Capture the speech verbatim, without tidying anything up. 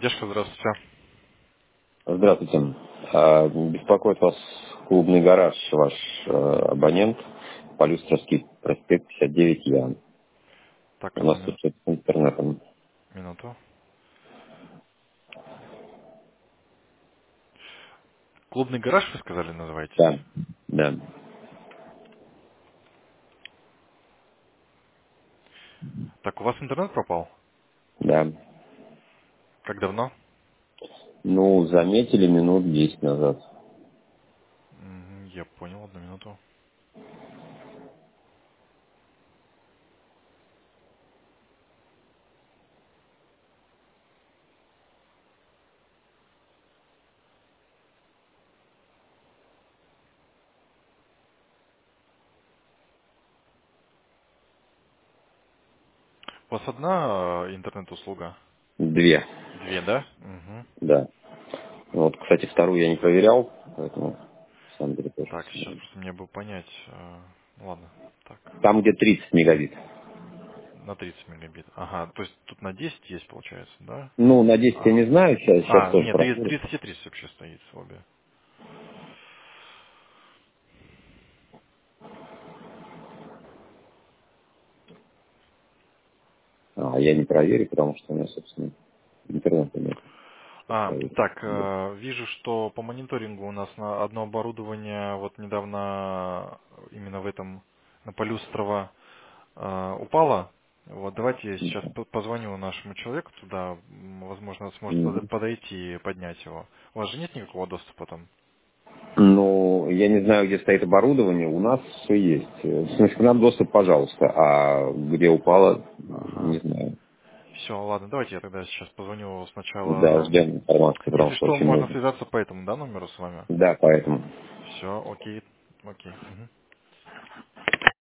Дешка, здравствуйте. Здравствуйте. А, Беспокоит вас клубный гараж, ваш э, абонент, Полюстровский проспект пятьдесят девять Я. Так, У одну нас тут мин- что-то с интернетом. минуту. Клубный гараж, вы сказали, называетесь? Да, да, Так, у вас интернет пропал? да. Как давно? Ну, заметили минут десять назад. Мгм, Я понял, одну минуту. У вас одна э, интернет-услуга? Две, Две, да? Угу. да. Вот, кстати, вторую я не проверял, поэтому, на самом деле, тоже Так, сейчас посмотрим. просто мне бы понять. э, ну ладно, так. Там, где тридцать мегабит. На тридцать мегабит. Ага, то есть тут на десять есть, получается, да? Ну, на десять я А, не знаю, сейчас, сейчас а тоже нет, проверю. тридцать и тридцать вообще стоит обе. А, я не проверю, потому что у меня, собственно, интернета нет. Сейчас А, проверю. так, э, вижу, что по мониторингу у нас на одно оборудование вот недавно э, именно в этом, на Полюстрово э, упало. Вот, давайте я сейчас по- позвоню нашему человеку туда, м, возможно, сможет Мгм. под- подойти и поднять его. У вас же нет никакого доступа там? Ну, я не знаю, где стоит оборудование, у нас все есть. Э, В смысле, к нам доступ, пожалуйста, а где упало, не Ага. знаю. Все, ладно, давайте я тогда сейчас позвоню Да, сначала. ждем информации, потому Если что что, очень можно много. связаться по этому, да, номеру с вами? Да, поэтому. Все, окей, окей. Мгм.